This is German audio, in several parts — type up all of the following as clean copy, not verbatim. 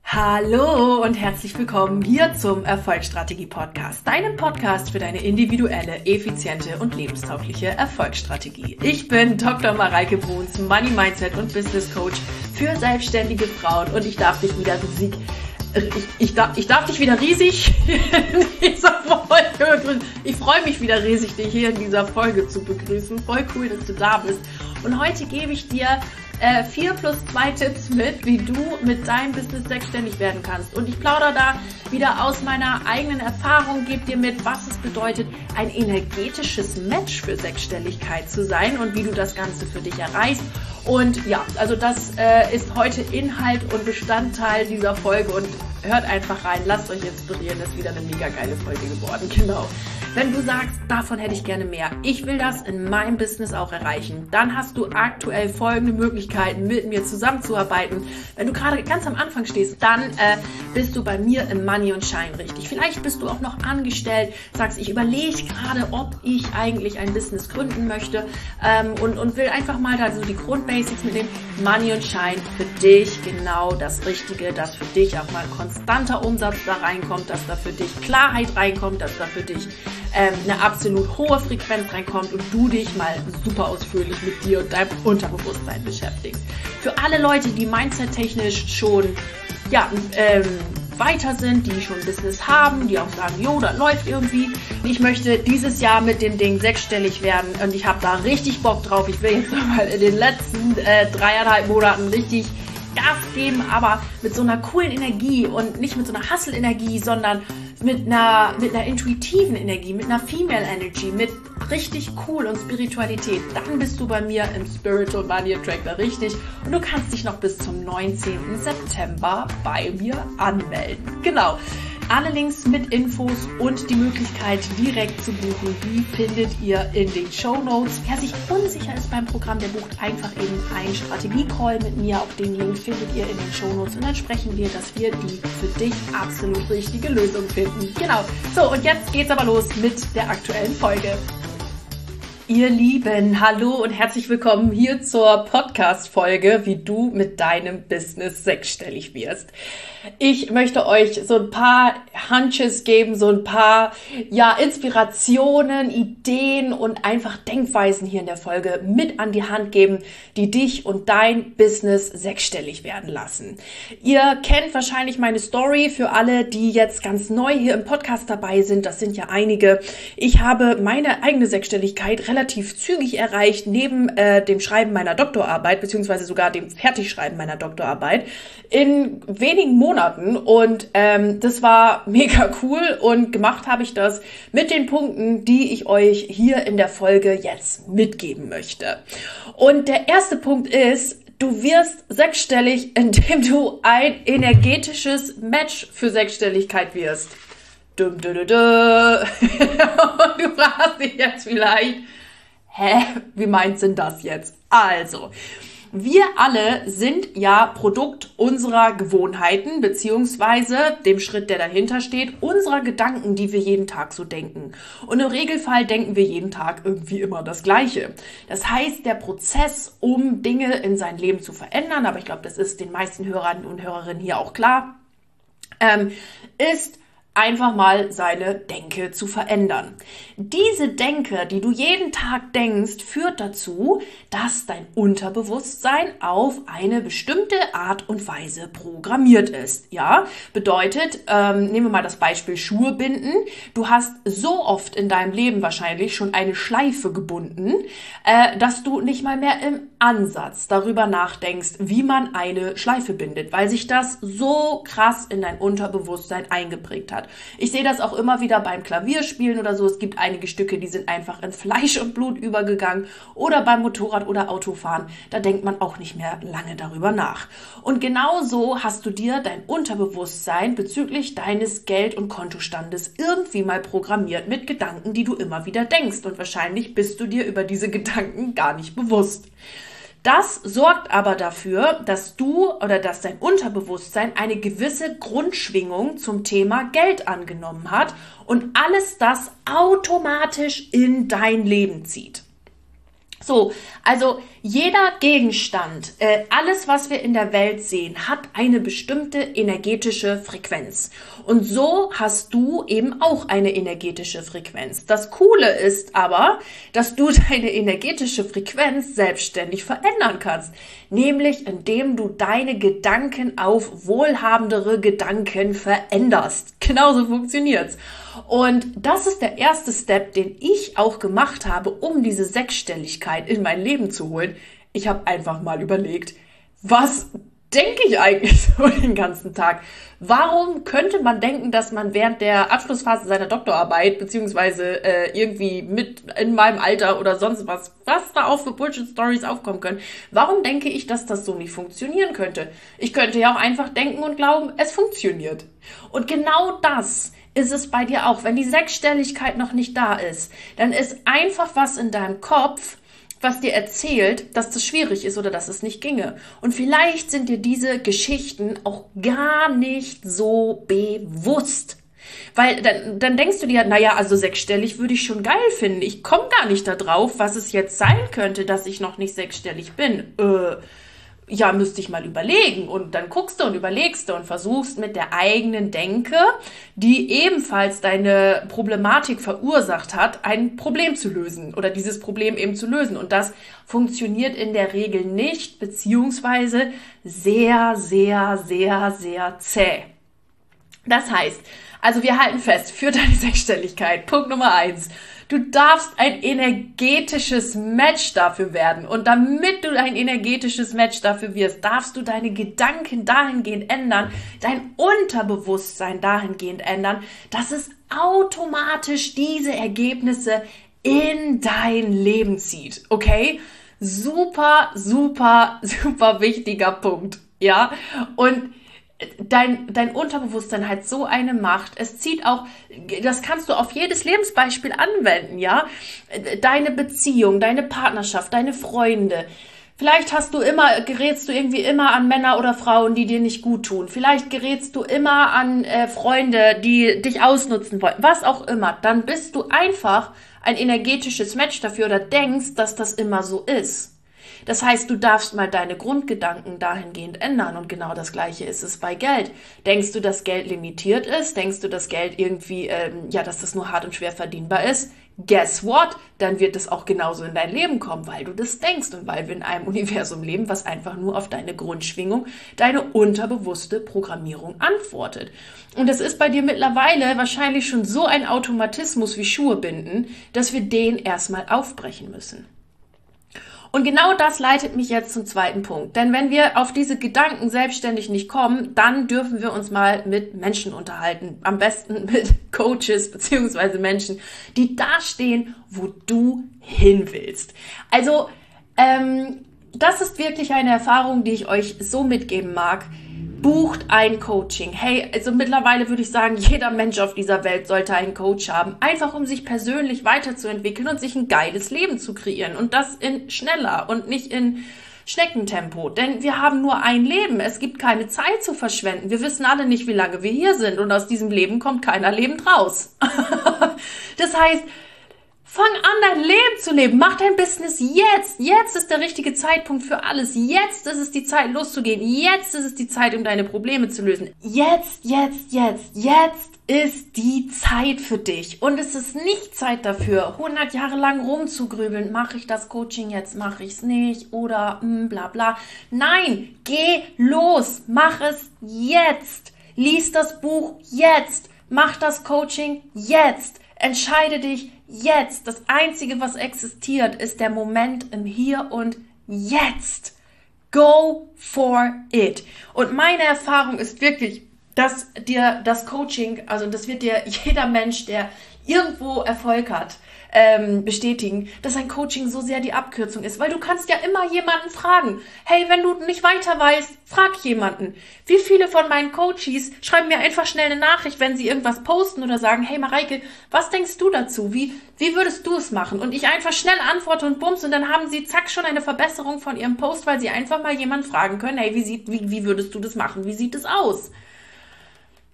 Hallo und herzlich willkommen hier zum Erfolgsstrategie-Podcast, deinem Podcast für deine individuelle, effiziente und lebenstaugliche Erfolgsstrategie. Ich bin Dr. Mareike Bruns, Money Mindset und Business Coach für selbstständige Frauen und ich darf dich wieder riesig in dieser Folge begrüßen. Ich freue mich wieder riesig, dich hier in dieser Folge zu begrüßen. Voll cool, dass du da bist. Und heute gebe ich dir 4 + 2 Tipps mit, wie du mit deinem Business selbstständig werden kannst. Und ich plaudere da wieder aus meiner eigenen Erfahrung, gebe dir mit, was es bedeutet, ein energetisches Match für Sechsstelligkeit zu sein und wie du das Ganze für dich erreichst. Und ja, also das ist heute Inhalt und Bestandteil dieser Folge und hört einfach rein, lasst euch inspirieren, das ist wieder eine mega geile Folge geworden, genau. Wenn du sagst, davon hätte ich gerne mehr, ich will das in meinem Business auch erreichen, dann hast du aktuell folgende Möglichkeiten, mit mir zusammenzuarbeiten. Wenn du gerade ganz am Anfang stehst, dann bist du bei mir im Money und Shine richtig. Vielleicht bist du auch noch angestellt, sagst, ich überlege gerade, ob ich eigentlich ein Business gründen möchte und will einfach mal da so die Grundbasics mit dem Money und Shine für dich genau das Richtige, dass für dich auch mal konstanter Umsatz da reinkommt, dass da für dich Klarheit reinkommt, dass da für dich eine absolut hohe Frequenz reinkommt und du dich mal super ausführlich mit dir und deinem Unterbewusstsein beschäftigst. Für alle Leute, die mindset-technisch schon weiter sind, die schon ein Business haben, die auch sagen, jo, das läuft irgendwie. Ich möchte dieses Jahr mit dem Ding sechsstellig werden und ich habe da richtig Bock drauf. Ich will jetzt nochmal in den letzten 3,5 Monaten richtig Gas geben, aber mit so einer coolen Energie und nicht mit so einer Hustle-Energie, sondern mit einer intuitiven Energie, mit einer Female Energy, mit richtig cool und Spiritualität. Dann bist du bei mir im Spiritual Money Attractor richtig und du kannst dich noch bis zum 19. September bei mir anmelden. Genau. Alle Links mit Infos und die Möglichkeit direkt zu buchen, die findet ihr in den Shownotes. Wer sich unsicher ist beim Programm, der bucht einfach eben einen Strategie-Call mit mir. Auch den Link findet ihr in den Shownotes und dann sprechen wir, dass wir die für dich absolut richtige Lösung finden. Genau. So, und jetzt geht's aber los mit der aktuellen Folge. Ihr Lieben, hallo und herzlich willkommen hier zur Podcast-Folge, wie du mit deinem Business sechsstellig wirst. Ich möchte euch so ein paar Hunches geben, so ein paar Inspirationen, Ideen und einfach Denkweisen hier in der Folge mit an die Hand geben, die dich und dein Business sechsstellig werden lassen. Ihr kennt wahrscheinlich meine Story für alle, die jetzt ganz neu hier im Podcast dabei sind. Das sind ja einige. Ich habe meine eigene Sechsstelligkeit relativ zügig erreicht, neben dem Schreiben meiner Doktorarbeit, beziehungsweise sogar dem Fertigschreiben meiner Doktorarbeit, in wenigen Monaten. Und das war mega cool und gemacht habe ich das mit den Punkten, die ich euch hier in der Folge jetzt mitgeben möchte. Und der erste Punkt ist, du wirst sechsstellig, indem du ein energetisches Match für Sechsstelligkeit wirst. Und du fragst dich jetzt vielleicht, wie meint denn das jetzt? Also, wir alle sind ja Produkt unserer Gewohnheiten, beziehungsweise dem Schritt, der dahinter steht, unserer Gedanken, die wir jeden Tag so denken. Und im Regelfall denken wir jeden Tag irgendwie immer das Gleiche. Das heißt, der Prozess, um Dinge in sein Leben zu verändern, aber ich glaube, das ist den meisten Hörern und Hörerinnen hier auch klar, ist einfach mal seine Denke zu verändern. Diese Denke, die du jeden Tag denkst, führt dazu, dass dein Unterbewusstsein auf eine bestimmte Art und Weise programmiert ist. Ja, bedeutet, nehmen wir mal das Beispiel Schuhe binden. Du hast so oft in deinem Leben wahrscheinlich schon eine Schleife gebunden, dass du nicht mal mehr im Ansatz darüber nachdenkst, wie man eine Schleife bindet, weil sich das so krass in dein Unterbewusstsein eingeprägt hat. Ich sehe das auch immer wieder beim Klavierspielen oder so. Es gibt einige Stücke, die sind einfach in Fleisch und Blut übergegangen oder beim Motorrad- oder Autofahren. Da denkt man auch nicht mehr lange darüber nach. Und genauso hast du dir dein Unterbewusstsein bezüglich deines Geld- und Kontostandes irgendwie mal programmiert mit Gedanken, die du immer wieder denkst. Und wahrscheinlich bist du dir über diese Gedanken gar nicht bewusst. Das sorgt aber dafür, dass du oder dass dein Unterbewusstsein eine gewisse Grundschwingung zum Thema Geld angenommen hat und alles das automatisch in dein Leben zieht. So, also Jeder Gegenstand, alles, was wir in der Welt sehen, hat eine bestimmte energetische Frequenz. Und so hast du eben auch eine energetische Frequenz. Das Coole ist aber, dass du deine energetische Frequenz selbstständig verändern kannst. Nämlich, indem du deine Gedanken auf wohlhabendere Gedanken veränderst. Genauso funktioniert's. Und das ist der erste Step, den ich auch gemacht habe, um diese Sechsstelligkeit in mein Leben zu holen. Ich habe einfach mal überlegt, was denke ich eigentlich so den ganzen Tag? Warum könnte man denken, dass man während der Abschlussphase seiner Doktorarbeit, beziehungsweise irgendwie mit in meinem Alter oder sonst was da auch für Bullshit-Stories aufkommen können, warum denke ich, dass das so nicht funktionieren könnte? Ich könnte ja auch einfach denken und glauben, es funktioniert. Und genau das ist es bei dir auch. Wenn die Sechsstelligkeit noch nicht da ist, dann ist einfach was in deinem Kopf, was dir erzählt, dass das schwierig ist oder dass es nicht ginge. Und vielleicht sind dir diese Geschichten auch gar nicht so bewusst. Weil dann denkst du dir, naja, also sechsstellig würde ich schon geil finden. Ich komme gar nicht da drauf, was es jetzt sein könnte, dass ich noch nicht sechsstellig bin. Ja, müsste ich mal überlegen. Und dann guckst du und überlegst du und versuchst mit der eigenen Denke, die ebenfalls deine Problematik verursacht hat, ein Problem zu lösen oder dieses Problem eben zu lösen. Und das funktioniert in der Regel nicht, beziehungsweise sehr, sehr, sehr, sehr zäh. Das heißt, also wir halten fest, für deine Sechsstelligkeit, Punkt Nummer 1, du darfst ein energetisches Match dafür werden. Und damit du ein energetisches Match dafür wirst, darfst du deine Gedanken dahingehend ändern, dein Unterbewusstsein dahingehend ändern, dass es automatisch diese Ergebnisse in dein Leben zieht. Okay? Super, super, super wichtiger Punkt. Ja? Und dein Unterbewusstsein hat so eine Macht. Es zieht auch, das kannst du auf jedes Lebensbeispiel anwenden, ja? Deine Beziehung, deine Partnerschaft, deine Freunde. Vielleicht gerätst du irgendwie immer an Männer oder Frauen, die dir nicht gut tun. Vielleicht gerätst du immer an Freunde, die dich ausnutzen wollen. Was auch immer. Dann bist du einfach ein energetisches Match dafür oder denkst, dass das immer so ist. Das heißt, du darfst mal deine Grundgedanken dahingehend ändern und genau das Gleiche ist es bei Geld. Denkst du, dass Geld limitiert ist? Denkst du, dass Geld irgendwie, dass das nur hart und schwer verdienbar ist? Guess what? Dann wird es auch genauso in dein Leben kommen, weil du das denkst und weil wir in einem Universum leben, was einfach nur auf deine Grundschwingung, deine unterbewusste Programmierung antwortet. Und das ist bei dir mittlerweile wahrscheinlich schon so ein Automatismus wie Schuhe binden, dass wir den erstmal aufbrechen müssen. Und genau das leitet mich jetzt zum zweiten Punkt. Denn wenn wir auf diese Gedanken selbstständig nicht kommen, dann dürfen wir uns mal mit Menschen unterhalten. Am besten mit Coaches beziehungsweise Menschen, die da stehen, wo du hin willst. Also, das ist wirklich eine Erfahrung, die ich euch so mitgeben mag. Bucht ein Coaching. Hey, also mittlerweile würde ich sagen, jeder Mensch auf dieser Welt sollte einen Coach haben. Einfach um sich persönlich weiterzuentwickeln und sich ein geiles Leben zu kreieren. Und das in schneller und nicht in Schneckentempo. Denn wir haben nur ein Leben. Es gibt keine Zeit zu verschwenden. Wir wissen alle nicht, wie lange wir hier sind. Und aus diesem Leben kommt keiner lebend raus. Das heißt, fang an, dein Leben zu leben. Mach dein Business jetzt. Jetzt ist der richtige Zeitpunkt für alles. Jetzt ist es die Zeit, loszugehen. Jetzt ist es die Zeit, um deine Probleme zu lösen. Jetzt ist die Zeit für dich. Und es ist nicht Zeit dafür, 100 Jahre lang rumzugrübeln. Mache ich das Coaching jetzt? Mache ich es nicht? Oder bla bla. Nein, geh los. Mach es jetzt. Lies das Buch jetzt. Mach das Coaching jetzt. Entscheide dich jetzt. Das Einzige, was existiert, ist der Moment im Hier und Jetzt. Go for it. Und meine Erfahrung ist wirklich, dass dir das Coaching, also das wird dir jeder Mensch, der irgendwo Erfolg hat, bestätigen, dass ein Coaching so sehr die Abkürzung ist, weil du kannst ja immer jemanden fragen. Hey, wenn du nicht weiter weißt, frag jemanden. Wie viele von meinen Coaches schreiben mir einfach schnell eine Nachricht, wenn sie irgendwas posten oder sagen, hey Mareike, was denkst du dazu? Wie würdest du es machen? Und ich einfach schnell antworte und bums und dann haben sie zack schon eine Verbesserung von ihrem Post, weil sie einfach mal jemanden fragen können, hey, wie würdest du das machen? Wie sieht es aus?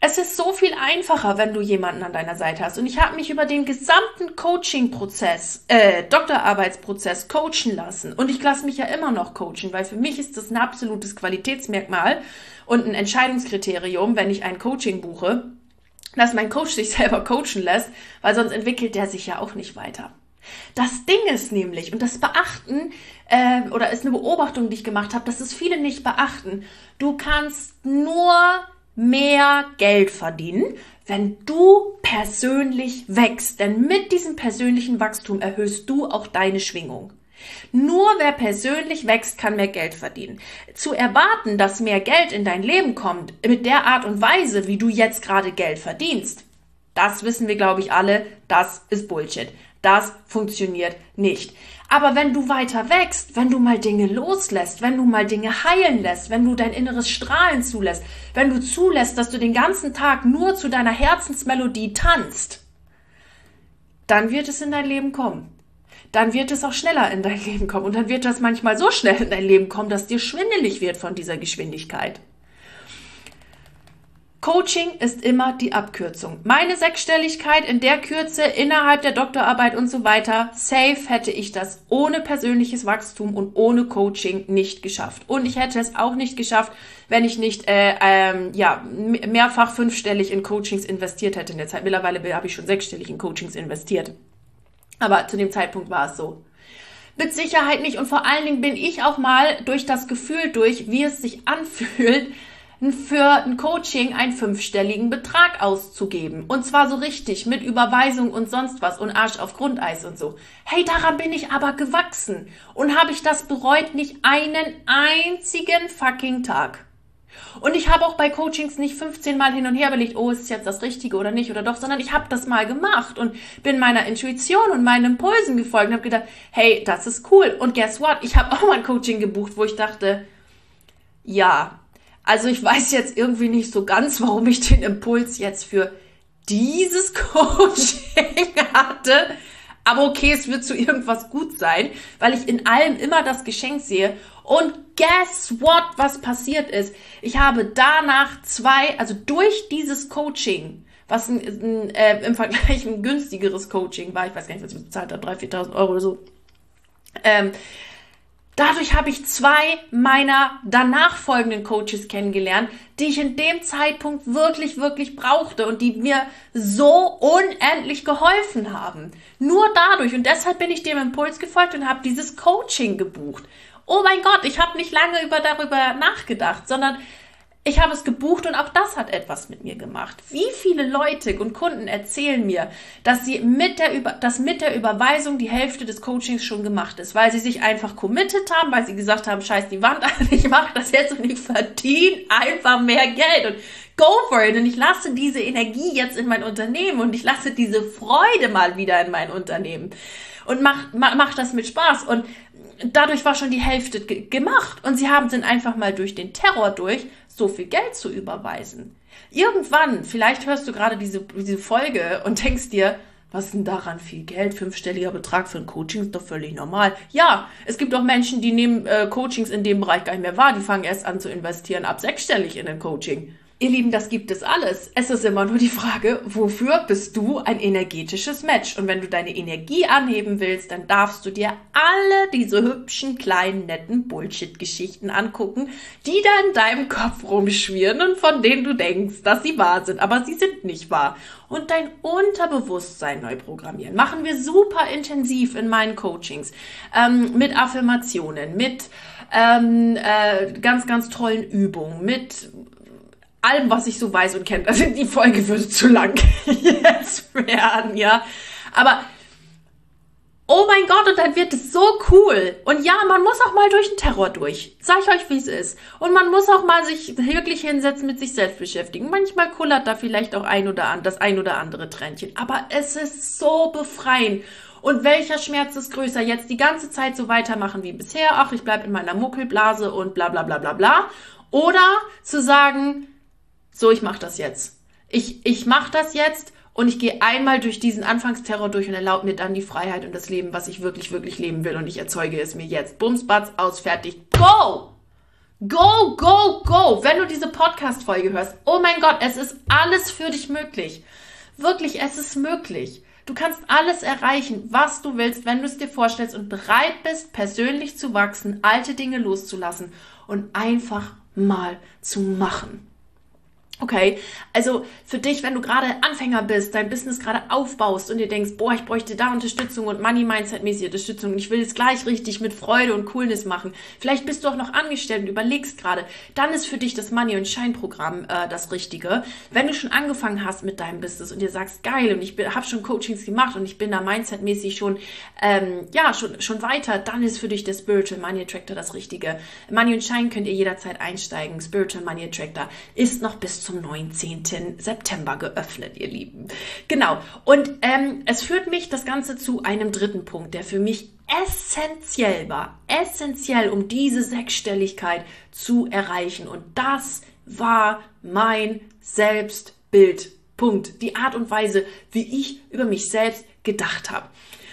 Es ist so viel einfacher, wenn du jemanden an deiner Seite hast. Und ich habe mich über den gesamten Coaching-Prozess, Doktorarbeitsprozess coachen lassen. Und ich lasse mich ja immer noch coachen, weil für mich ist das ein absolutes Qualitätsmerkmal und ein Entscheidungskriterium, wenn ich ein Coaching buche, dass mein Coach sich selber coachen lässt, weil sonst entwickelt der sich ja auch nicht weiter. Das Ding ist nämlich, und das beachten, oder ist eine Beobachtung, die ich gemacht habe, dass es viele nicht beachten, du kannst nur mehr Geld verdienen, wenn du persönlich wächst. Denn mit diesem persönlichen Wachstum erhöhst du auch deine Schwingung. Nur wer persönlich wächst, kann mehr Geld verdienen. Zu erwarten, dass mehr Geld in dein Leben kommt, mit der Art und Weise, wie du jetzt gerade Geld verdienst, das wissen wir, glaube ich, alle, das ist Bullshit. Das funktioniert nicht. Aber wenn du weiter wächst, wenn du mal Dinge loslässt, wenn du mal Dinge heilen lässt, wenn du dein inneres Strahlen zulässt, wenn du zulässt, dass du den ganzen Tag nur zu deiner Herzensmelodie tanzt, dann wird es in dein Leben kommen. Dann wird es auch schneller in dein Leben kommen. Und dann wird das manchmal so schnell in dein Leben kommen, dass dir schwindelig wird von dieser Geschwindigkeit. Coaching ist immer die Abkürzung. Meine Sechsstelligkeit in der Kürze, innerhalb der Doktorarbeit und so weiter, safe hätte ich das ohne persönliches Wachstum und ohne Coaching nicht geschafft. Und ich hätte es auch nicht geschafft, wenn ich nicht mehrfach fünfstellig in Coachings investiert hätte in der Zeit. Mittlerweile habe ich schon sechsstellig in Coachings investiert. Aber zu dem Zeitpunkt war es so. Mit Sicherheit nicht. Und vor allen Dingen bin ich auch mal durch das Gefühl durch, wie es sich anfühlt, für ein Coaching einen fünfstelligen Betrag auszugeben. Und zwar so richtig, mit Überweisung und sonst was und Arsch auf Grundeis und so. Hey, daran bin ich aber gewachsen. Und habe ich das bereut? Nicht einen einzigen fucking Tag. Und ich habe auch bei Coachings nicht 15 Mal hin und her überlegt, oh, ist es jetzt das Richtige oder nicht oder doch, sondern ich habe das mal gemacht und bin meiner Intuition und meinen Impulsen gefolgt und habe gedacht, hey, das ist cool. Und guess what? Ich habe auch mal ein Coaching gebucht, wo ich dachte, ja, also ich weiß jetzt irgendwie nicht so ganz, warum ich den Impuls jetzt für dieses Coaching hatte. Aber okay, es wird zu irgendwas gut sein, weil ich in allem immer das Geschenk sehe. Und guess what, was passiert ist? Ich habe danach durch dieses Coaching, was im Vergleich ein günstigeres Coaching war, ich weiß gar nicht, was ich bezahlt habe, 3.000, 4.000 Euro oder so, dadurch habe ich 2 meiner danach folgenden Coaches kennengelernt, die ich in dem Zeitpunkt wirklich, wirklich brauchte und die mir so unendlich geholfen haben. Nur dadurch. Und deshalb bin ich dem Impuls gefolgt und habe dieses Coaching gebucht. Oh mein Gott, ich habe nicht lange darüber nachgedacht, sondern ich habe es gebucht und auch das hat etwas mit mir gemacht. Wie viele Leute und Kunden erzählen mir, dass mit der Überweisung die Hälfte des Coachings schon gemacht ist, weil sie sich einfach committed haben, weil sie gesagt haben, scheiß die Wand an, ich mache das jetzt und ich verdiene einfach mehr Geld und go for it. Und ich lasse diese Energie jetzt in mein Unternehmen und ich lasse diese Freude mal wieder in mein Unternehmen und mach das mit Spaß. Und dadurch war schon die Hälfte gemacht und sie sind einfach mal durch den Terror durch, so viel Geld zu überweisen. Irgendwann, vielleicht hörst du gerade diese Folge und denkst dir, was ist denn daran viel Geld? 5-stelliger Betrag für ein Coaching ist doch völlig normal. Ja, es gibt auch Menschen, die nehmen Coachings in dem Bereich gar nicht mehr wahr. Die fangen erst an zu investieren ab 6-stellig in ein Coaching. Ihr Lieben, das gibt es alles. Es ist immer nur die Frage, wofür bist du ein energetisches Match? Und wenn du deine Energie anheben willst, dann darfst du dir alle diese hübschen, kleinen, netten Bullshit-Geschichten angucken, die da in deinem Kopf rumschwirren und von denen du denkst, dass sie wahr sind. Aber sie sind nicht wahr. Und dein Unterbewusstsein neu programmieren. Machen wir super intensiv in meinen Coachings. Mit Affirmationen, mit ganz, ganz tollen Übungen, mit allem, was ich so weiß und kenne. Also die Folge würde zu lang jetzt werden, ja. Aber, oh mein Gott, und dann wird es so cool. Und ja, man muss auch mal durch den Terror durch. Sag ich euch, wie es ist. Und man muss auch mal sich wirklich hinsetzen, mit sich selbst beschäftigen. Manchmal kullert da vielleicht auch das ein oder andere Tränchen. Aber es ist so befreiend. Und welcher Schmerz ist größer? Jetzt die ganze Zeit so weitermachen wie bisher. Ach, ich bleibe in meiner Muckelblase und bla bla bla bla bla. Oder zu sagen, so, ich mache das jetzt. Ich mache das jetzt und ich gehe einmal durch diesen Anfangsterror durch und erlaube mir dann die Freiheit und das Leben, was ich wirklich, wirklich leben will und ich erzeuge es mir jetzt. Bums, batz, aus, fertig, go! Go, go, go! Wenn du diese Podcast-Folge hörst, oh mein Gott, es ist alles für dich möglich. Wirklich, es ist möglich. Du kannst alles erreichen, was du willst, wenn du es dir vorstellst und bereit bist, persönlich zu wachsen, alte Dinge loszulassen und einfach mal zu machen. Okay, also für dich, wenn du gerade Anfänger bist, dein Business gerade aufbaust und dir denkst, boah, ich bräuchte da Unterstützung und Money-Mindset-mäßige Unterstützung und ich will es gleich richtig mit Freude und Coolness machen. Vielleicht bist du auch noch angestellt und überlegst gerade, dann ist für dich das Money- und Shine-Programm das Richtige. Wenn du schon angefangen hast mit deinem Business und dir sagst, geil, und ich habe schon Coachings gemacht und ich bin da Mindset-mäßig schon weiter, dann ist für dich der Spiritual Money Attractor das Richtige. Money und Shine könnt ihr jederzeit einsteigen. Spiritual Money Attractor ist noch bis zum 19. September geöffnet, ihr Lieben. Genau. Und es führt mich das Ganze zu einem dritten Punkt, der für mich essentiell war. Essentiell, um diese Sechsstelligkeit zu erreichen. Und das war mein Selbstbild. Punkt. Die Art und Weise, wie ich über mich selbst gedacht habe.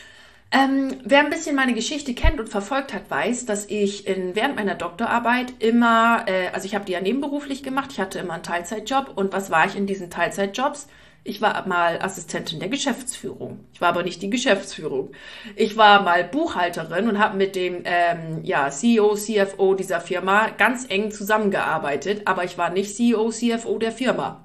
Wer ein bisschen meine Geschichte kennt und verfolgt hat, weiß, dass ich während meiner Doktorarbeit immer, also ich habe die ja nebenberuflich gemacht, ich hatte immer einen Teilzeitjob und was war ich in diesen Teilzeitjobs? Ich war mal Assistentin der Geschäftsführung. Ich war aber nicht die Geschäftsführung. Ich war mal Buchhalterin und habe mit dem CEO, CFO dieser Firma ganz eng zusammengearbeitet, aber ich war nicht CEO, CFO der Firma.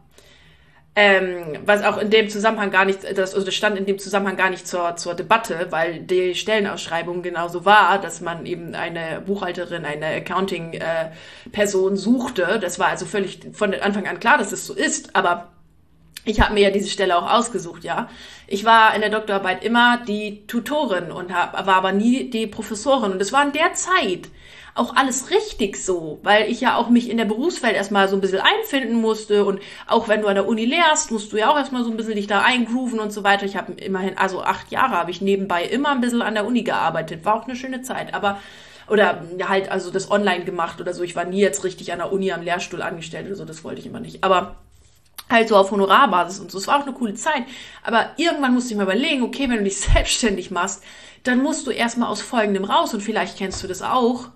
Was auch in dem Zusammenhang gar nicht, das stand in dem Zusammenhang gar nicht zur Debatte, weil die Stellenausschreibung genauso war, dass man eben eine Buchhalterin, eine Accounting-Person suchte. Das war also völlig von Anfang an klar, dass es so ist, aber ich habe mir ja diese Stelle auch ausgesucht, ja. Ich war in der Doktorarbeit immer die Tutorin und war aber nie die Professorin. Und es war in der Zeit auch alles richtig so, weil ich ja auch mich in der Berufswelt erstmal so ein bisschen einfinden musste und auch wenn du an der Uni lehrst, musst du ja auch erstmal so ein bisschen dich da eingrooven und so weiter. Ich habe immerhin, also 8 Jahre habe ich nebenbei immer ein bisschen an der Uni gearbeitet, war auch eine schöne Zeit, aber oder halt also das online gemacht oder so. Ich war nie jetzt richtig an der Uni am Lehrstuhl angestellt oder so, das wollte ich immer nicht, aber halt so auf Honorarbasis und so. Es war auch eine coole Zeit, aber irgendwann musste ich mir überlegen, okay, wenn du dich selbstständig machst, dann musst du erstmal aus Folgendem raus und vielleicht kennst du das auch.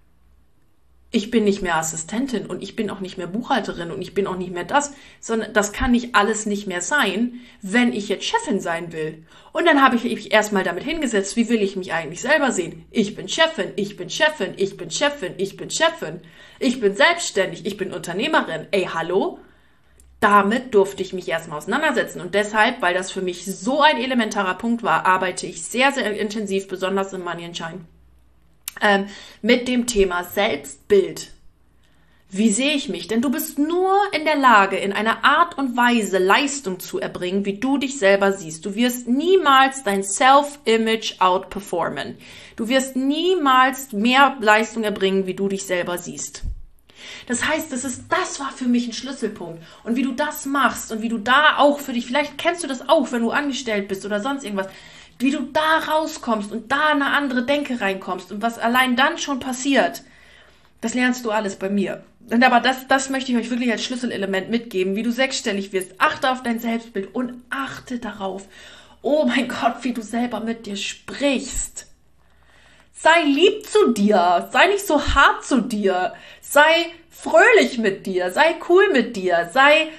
Ich bin nicht mehr Assistentin und ich bin auch nicht mehr Buchhalterin und ich bin auch nicht mehr das, sondern das kann nicht alles nicht mehr sein, wenn ich jetzt Chefin sein will. Und dann habe ich mich erstmal damit hingesetzt, wie will ich mich eigentlich selber sehen? Ich bin Chefin, ich bin Chefin, ich bin Chefin, ich bin Chefin, ich bin selbstständig, ich bin Unternehmerin. Ey, hallo? Damit durfte ich mich erstmal auseinandersetzen und deshalb, weil das für mich so ein elementarer Punkt war, arbeite ich sehr, sehr intensiv, besonders im Money and Shine, mit dem Thema Selbstbild. Wie sehe ich mich? Denn du bist nur in der Lage, in einer Art und Weise Leistung zu erbringen, wie du dich selber siehst. Du wirst niemals dein Self-Image outperformen. Du wirst niemals mehr Leistung erbringen, wie du dich selber siehst. Das heißt, das war für mich ein Schlüsselpunkt. Und wie du das machst und wie du da auch für dich, vielleicht kennst du das auch, wenn du angestellt bist oder sonst irgendwas, wie du da rauskommst und da eine andere Denke reinkommst und was allein dann schon passiert, das lernst du alles bei mir. Und aber das möchte ich euch wirklich als Schlüsselelement mitgeben, wie du sechsstellig wirst. Achte auf dein Selbstbild und achte darauf, oh mein Gott, wie du selber mit dir sprichst. Sei lieb zu dir, sei nicht so hart zu dir, sei fröhlich mit dir, sei cool mit dir, sei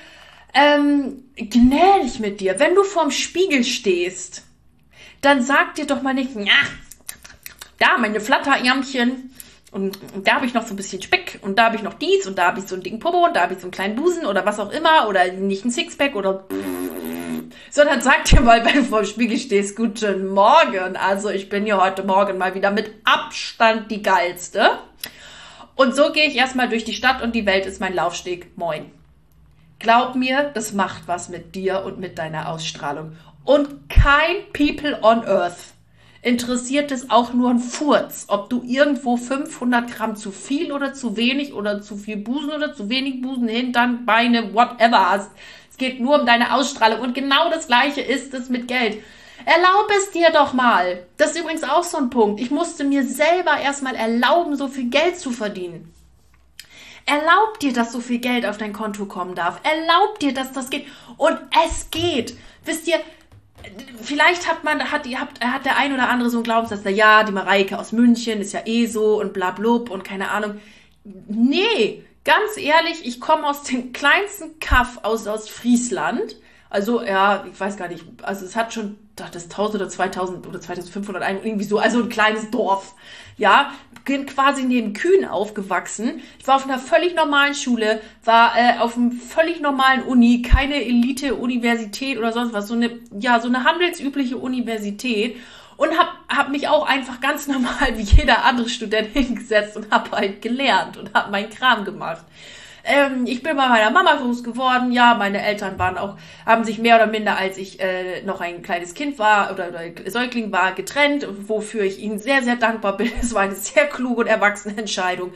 gnädig mit dir. Wenn du vorm Spiegel stehst, dann sag dir doch mal nicht, ja, da meine Flatterärmchen und da habe ich noch so ein bisschen Speck und da habe ich noch dies und da habe ich so einen dicken Popo und da habe ich so einen kleinen Busen oder was auch immer oder nicht ein Sixpack oder sondern sag dir mal, wenn du vor dem Spiegel stehst, guten Morgen. Also ich bin hier heute Morgen mal wieder mit Abstand die Geilste. Und so gehe ich erstmal durch die Stadt und die Welt ist mein Laufsteg. Moin. Glaub mir, das macht was mit dir und mit deiner Ausstrahlung. Und kein People on Earth interessiert es auch nur ein Furz, ob du irgendwo 500 Gramm zu viel oder zu wenig oder zu viel Busen oder zu wenig Busen, Hintern, Beine, whatever hast. Es geht nur um deine Ausstrahlung und genau das Gleiche ist es mit Geld. Erlaub es dir doch mal. Das ist übrigens auch so ein Punkt. Ich musste mir selber erstmal erlauben, so viel Geld zu verdienen. Erlaub dir, dass so viel Geld auf dein Konto kommen darf. Erlaub dir, dass das geht. Und es geht. Wisst ihr, vielleicht hat der ein oder andere so einen Glaubenssatz, ja, die Mareike aus München ist ja eh so und blablub und keine Ahnung. Nee, ganz ehrlich, ich komme aus dem kleinsten Kaff aus Friesland. Also, ja, ich weiß gar nicht, also es hat schon, das 1000 oder 2000 oder 2500 Einwohner, irgendwie so, also ein kleines Dorf. Ja, bin quasi neben Kühen aufgewachsen. Ich war auf einer völlig normalen Schule, war auf einem völlig normalen Uni, keine Elite-Universität oder sonst was, so eine handelsübliche Universität. Und hab mich auch einfach ganz normal wie jeder andere Student hingesetzt und hab halt gelernt und hab meinen Kram gemacht. Ich bin bei meiner Mama groß geworden. Ja, meine Eltern haben sich mehr oder minder, als ich noch ein kleines Kind war oder Säugling war, getrennt, wofür ich ihnen sehr, sehr dankbar bin. Es war eine sehr kluge und erwachsene Entscheidung.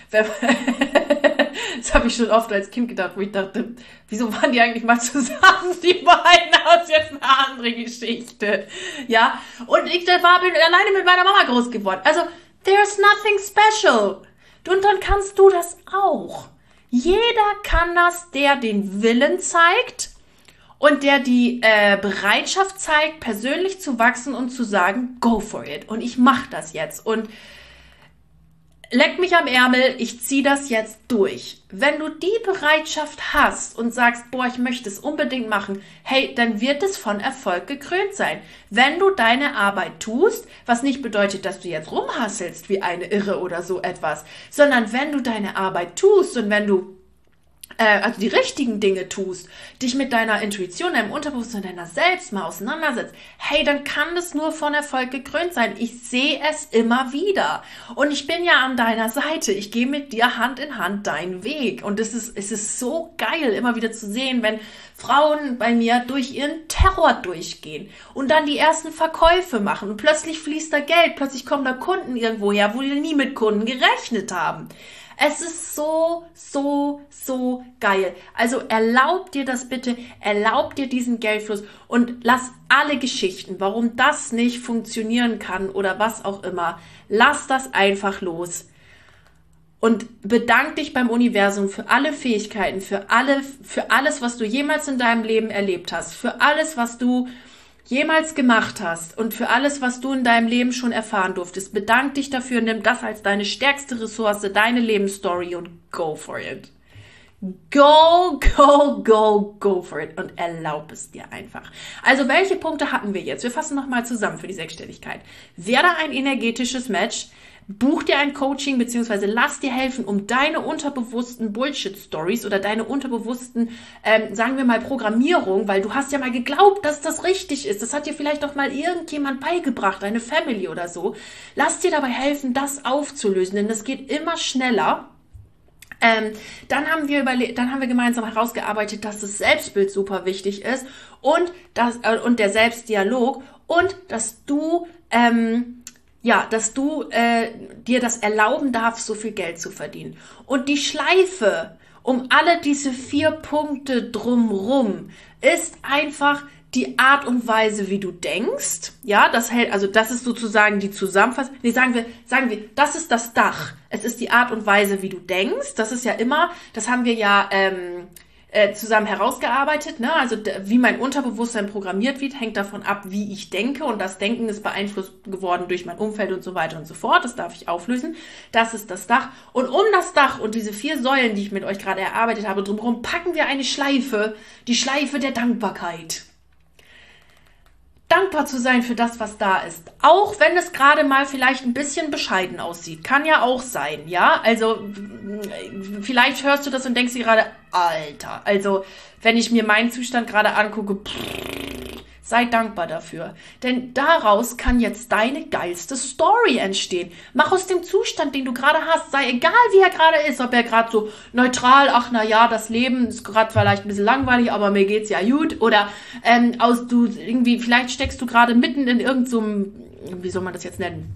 Das habe ich schon oft als Kind gedacht, wo ich dachte, wieso waren die eigentlich mal zusammen, die beiden? Das ist jetzt eine andere Geschichte. Ja, und ich bin alleine mit meiner Mama groß geworden. Also, there's nothing special. Und dann kannst du das auch. Jeder kann das, der den Willen zeigt und der die Bereitschaft zeigt, persönlich zu wachsen und zu sagen, go for it. Und ich mache das jetzt. Und leck mich am Ärmel, ich ziehe das jetzt durch. Wenn du die Bereitschaft hast und sagst, boah, ich möchte es unbedingt machen, hey, dann wird es von Erfolg gekrönt sein. Wenn du deine Arbeit tust, was nicht bedeutet, dass du jetzt rumhasselst wie eine Irre oder so etwas, sondern wenn du deine Arbeit tust und wenn du also die richtigen Dinge tust, dich mit deiner Intuition, deinem Unterbewusstsein, deiner selbst mal auseinandersetzt, hey, dann kann es nur von Erfolg gekrönt sein. Ich sehe es immer wieder. Und ich bin ja an deiner Seite. Ich gehe mit dir Hand in Hand deinen Weg. Und es ist so geil, immer wieder zu sehen, wenn Frauen bei mir durch ihren Terror durchgehen und dann die ersten Verkäufe machen. Und plötzlich fließt da Geld, plötzlich kommen da Kunden irgendwo her, wo die nie mit Kunden gerechnet haben. Es ist so, so, so geil. Also erlaub dir das bitte, erlaub dir diesen Geldfluss und lass alle Geschichten, warum das nicht funktionieren kann oder was auch immer, lass das einfach los. Und bedank dich beim Universum für alle Fähigkeiten, für alles, was du jemals in deinem Leben erlebt hast, für alles, was du jemals gemacht hast und für alles, was du in deinem Leben schon erfahren durftest. Bedank dich dafür, nimm das als deine stärkste Ressource, deine Lebensstory und go for it. Go, go, go, go for it und erlaub es dir einfach. Also welche Punkte hatten wir jetzt? Wir fassen nochmal zusammen für die Sechsstelligkeit. Werde ein energetisches Match. Buch dir ein Coaching beziehungsweise lass dir helfen, um deine unterbewussten Bullshit-Stories oder deine unterbewussten, sagen wir mal, Programmierung, weil du hast ja mal geglaubt, dass das richtig ist. Das hat dir vielleicht doch mal irgendjemand beigebracht, deine Family oder so. Lass dir dabei helfen, das aufzulösen, denn das geht immer schneller. Dann haben wir gemeinsam herausgearbeitet, dass das Selbstbild super wichtig ist und der Selbstdialog und dass du dir das erlauben darfst, so viel Geld zu verdienen. Und die Schleife um alle diese 4 Punkte drumrum ist einfach die Art und Weise, wie du denkst. Ja, das ist sozusagen die Zusammenfassung. Nee, sagen wir, das ist das Dach. Es ist die Art und Weise, wie du denkst. Das ist ja immer, das haben wir ja zusammen herausgearbeitet, ne? Also wie mein Unterbewusstsein programmiert wird, hängt davon ab, wie ich denke und das Denken ist beeinflusst geworden durch mein Umfeld und so weiter und so fort. Das darf ich auflösen. Das ist das Dach. Und um das Dach und diese 4 Säulen, die ich mit euch gerade erarbeitet habe, drumherum packen wir eine Schleife, die Schleife der Dankbarkeit. Dankbar zu sein für das, was da ist. Auch wenn es gerade mal vielleicht ein bisschen bescheiden aussieht. Kann ja auch sein, ja? Also, vielleicht hörst du das und denkst dir gerade, Alter, also, wenn ich mir meinen Zustand gerade angucke, sei dankbar dafür. Denn daraus kann jetzt deine geilste Story entstehen. Mach aus dem Zustand, den du gerade hast, sei egal wie er gerade ist, ob er gerade so neutral, ach na ja, das Leben ist gerade vielleicht ein bisschen langweilig, aber mir geht's ja gut. Oder vielleicht steckst du gerade mitten in irgendeinem, wie soll man das jetzt nennen?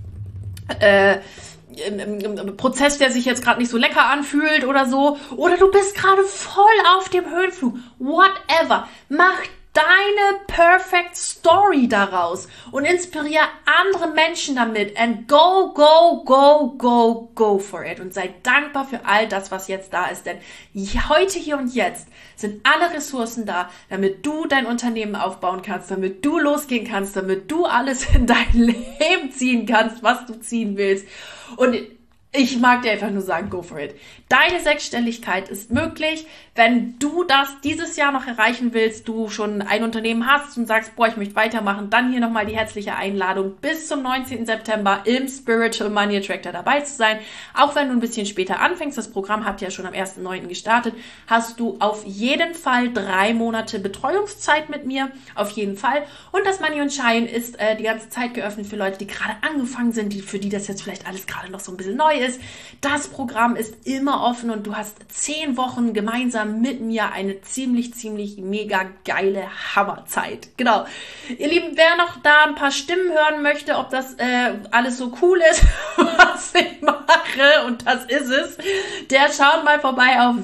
Im Prozess, der sich jetzt gerade nicht so lecker anfühlt oder so. Oder du bist gerade voll auf dem Höhenflug. Whatever. Mach deine Perfect Story daraus und inspiriere andere Menschen damit and go, go, go, go, go for it und sei dankbar für all das, was jetzt da ist, denn heute, hier und jetzt sind alle Ressourcen da, damit du dein Unternehmen aufbauen kannst, damit du losgehen kannst, damit du alles in dein Leben ziehen kannst, was du ziehen willst und Ich mag dir einfach nur sagen, go for it. Deine Sechsstelligkeit ist möglich, wenn du das dieses Jahr noch erreichen willst, du schon ein Unternehmen hast und sagst, boah, ich möchte weitermachen, dann hier nochmal die herzliche Einladung, bis zum 19. September im Spiritual Money Attractor dabei zu sein. Auch wenn du ein bisschen später anfängst, das Programm hat ja schon am 1.9. gestartet, hast du auf jeden Fall 3 Monate Betreuungszeit mit mir, auf jeden Fall. Und das Money und Shine ist die ganze Zeit geöffnet für Leute, die gerade angefangen sind, für die das jetzt vielleicht alles gerade noch so ein bisschen neu ist. Das Programm ist immer offen und du hast 10 Wochen gemeinsam mit mir eine ziemlich mega geile Hammerzeit. Genau. Ihr Lieben, wer noch da ein paar Stimmen hören möchte, ob das alles so cool ist, was ich mache, und das ist es, der schaut mal vorbei auf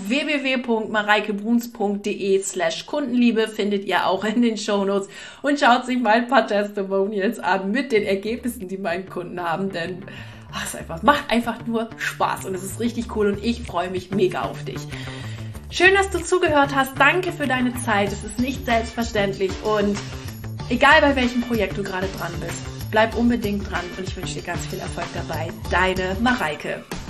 www.mareikebruns.de/Kundenliebe, findet ihr auch in den Shownotes, und schaut sich mal ein paar Testimonials an mit den Ergebnissen, die meine Kunden haben, denn macht einfach nur Spaß und es ist richtig cool und ich freue mich mega auf dich. Schön, dass du zugehört hast. Danke für deine Zeit. Es ist nicht selbstverständlich und egal bei welchem Projekt du gerade dran bist, bleib unbedingt dran und ich wünsche dir ganz viel Erfolg dabei. Deine Mareike.